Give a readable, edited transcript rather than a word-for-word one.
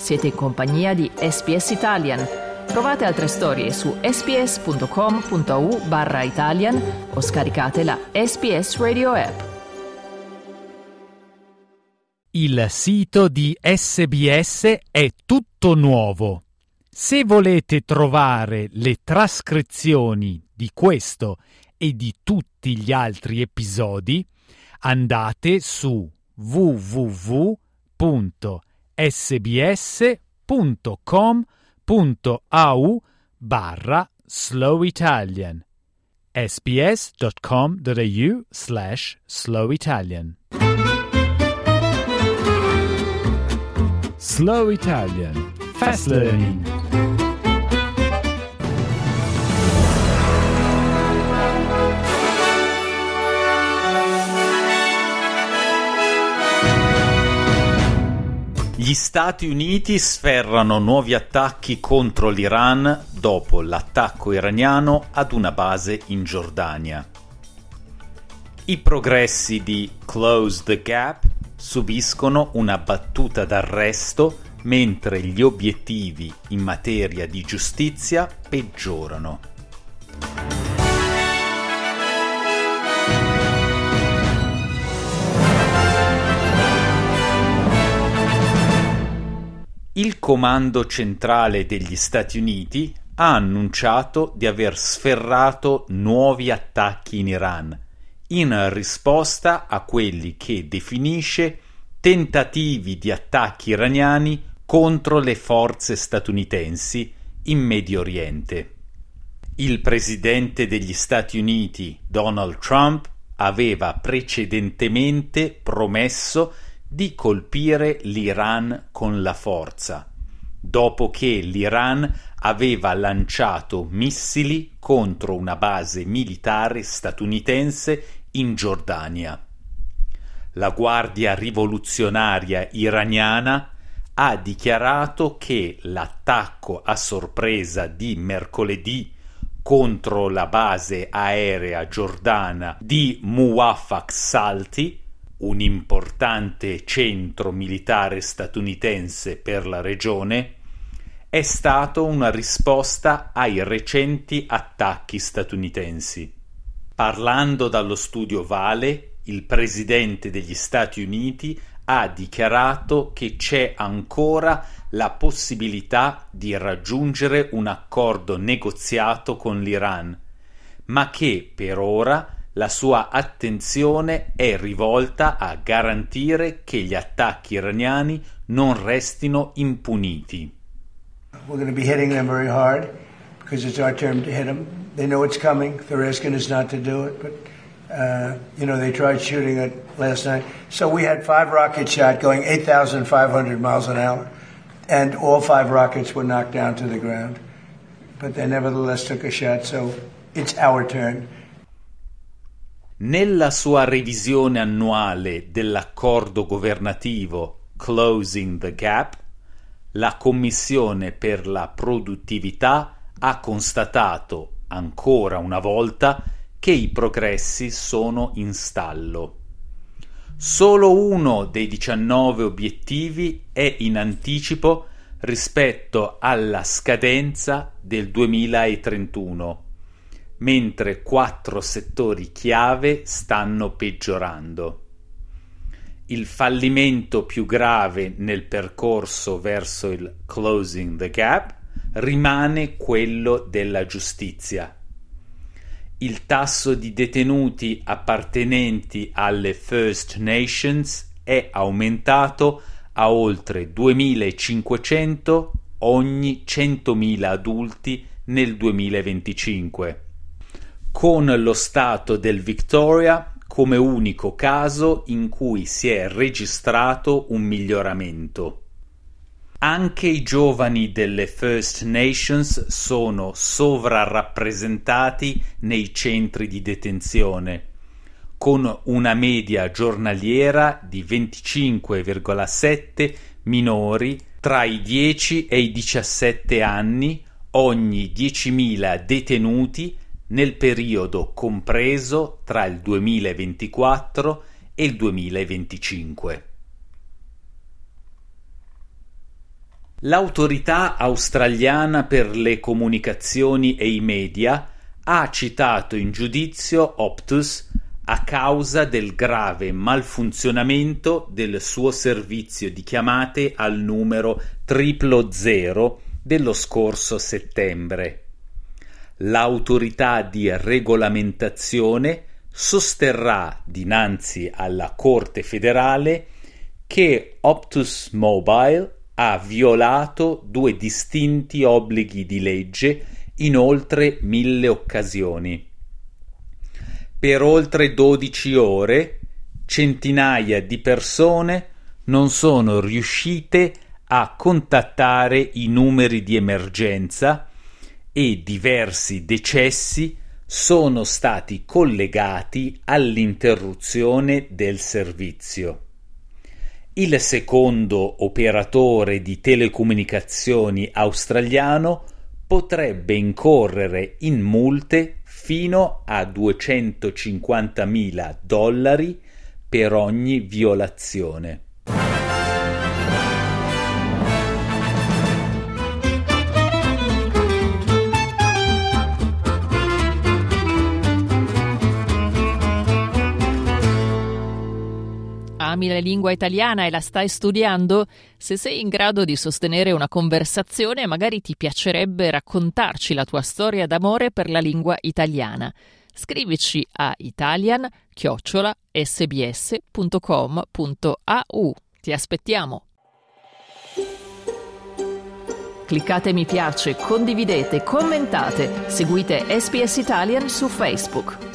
Siete in compagnia di SBS Italian. Trovate altre storie su sbs.com.au/Italian o scaricate la SBS Radio app. Il sito di SBS è tutto nuovo. Se volete trovare le trascrizioni di questo e di tutti gli altri episodi, andate su www.sbs.com.au/slowitalian sbs.com.au/slowitalian. Slow Italian. Fast Learning. Gli Stati Uniti sferrano nuovi attacchi contro l'Iran dopo l'attacco iraniano ad una base in Giordania. I progressi di Close the Gap subiscono una battuta d'arresto mentre gli obiettivi in materia di giustizia peggiorano. Il Comando Centrale degli Stati Uniti ha annunciato di aver sferrato nuovi attacchi in Iran, in risposta a quelli che definisce tentativi di attacchi iraniani contro le forze statunitensi in Medio Oriente. Il presidente degli Stati Uniti, Donald Trump, aveva precedentemente promesso di colpire l'Iran con la forza, dopo che l'Iran aveva lanciato missili contro una base militare statunitense in Giordania. La Guardia Rivoluzionaria iraniana ha dichiarato che l'attacco a sorpresa di mercoledì contro la base aerea giordana di Muwafaq Salti, un importante centro militare statunitense per la regione, è stato una risposta ai recenti attacchi statunitensi. Parlando dallo studio Vale, il presidente degli Stati Uniti ha dichiarato che c'è ancora la possibilità di raggiungere un accordo negoziato con l'Iran, ma che per ora la sua attenzione è rivolta a garantire che gli attacchi iraniani non restino impuniti. We're going to be hitting them very hard because it's our turn to hit them. They know it's coming. They're asking us not to do it, but they tried shooting it last night. So we had 5 rocket shots going 8,500 miles an hour, and all 5 rockets were knocked down to the ground. But they nevertheless took a shot, so it's our turn. Nella sua revisione annuale dell'accordo governativo Closing the Gap, la Commissione per la produttività ha constatato ancora una volta che i progressi sono in stallo. Solo uno dei 19 obiettivi è in anticipo rispetto alla scadenza del 2031, mentre 4 settori chiave stanno peggiorando. Il fallimento più grave nel percorso verso il Closing the Gap rimane quello della giustizia. Il tasso di detenuti appartenenti alle First Nations è aumentato a oltre 2.500 ogni 100.000 adulti nel 2025, con lo stato del Victoria come unico caso in cui si è registrato un miglioramento. Anche i giovani delle First Nations sono sovrarappresentati nei centri di detenzione, con una media giornaliera di 25,7 minori tra i 10 e i 17 anni ogni 10.000 detenuti nel periodo compreso tra il 2024 e il 2025. L'Autorità australiana per le comunicazioni e i media ha citato in giudizio Optus a causa del grave malfunzionamento del suo servizio di chiamate al numero 000 dello scorso settembre. L'autorità di regolamentazione sosterrà dinanzi alla Corte federale che Optus Mobile ha violato 2 distinti obblighi di legge in oltre 1000 occasioni. Per oltre 12 ore centinaia di persone non sono riuscite a contattare i numeri di emergenza e diversi decessi sono stati collegati all'interruzione del servizio. Il secondo operatore di telecomunicazioni australiano potrebbe incorrere in multe fino a $250.000 per ogni violazione. Ami la lingua italiana e la stai studiando? Se sei in grado di sostenere una conversazione, magari ti piacerebbe raccontarci la tua storia d'amore per la lingua italiana. Scrivici a italian@sbs.com.au. Ti aspettiamo. Cliccate mi piace, condividete, commentate, seguite SBS Italian su Facebook.